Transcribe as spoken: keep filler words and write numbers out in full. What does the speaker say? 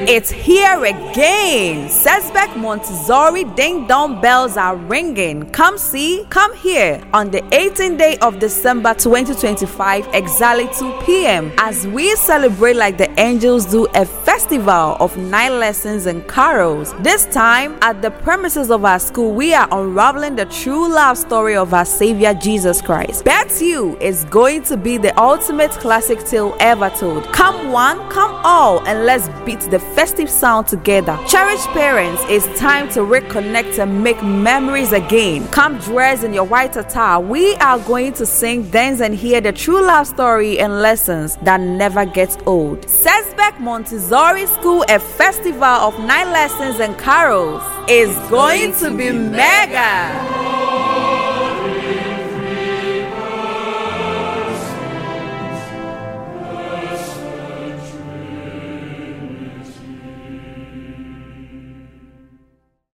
It's here again. Sesbeck Montessori Ding Dong bells are ringing. Come see, come here on the eighteenth day of December twenty twenty-five, exactly two p.m. as we celebrate like the angels do a festival of nine lessons and carols. This time at the premises of our school, we are unraveling the true love story of our Savior Jesus Christ. Bet you it's going to be the ultimate classic tale ever told. Come one, come all, and let's beat the festive sound together. Cherished parents, it's time to reconnect and make memories again. Come dressed in your white attire. We are going to sing, dance, and hear the true love story and lessons that never gets old. Sesbeck Montessori School, a festival of nine lessons and carols, is going to be mega.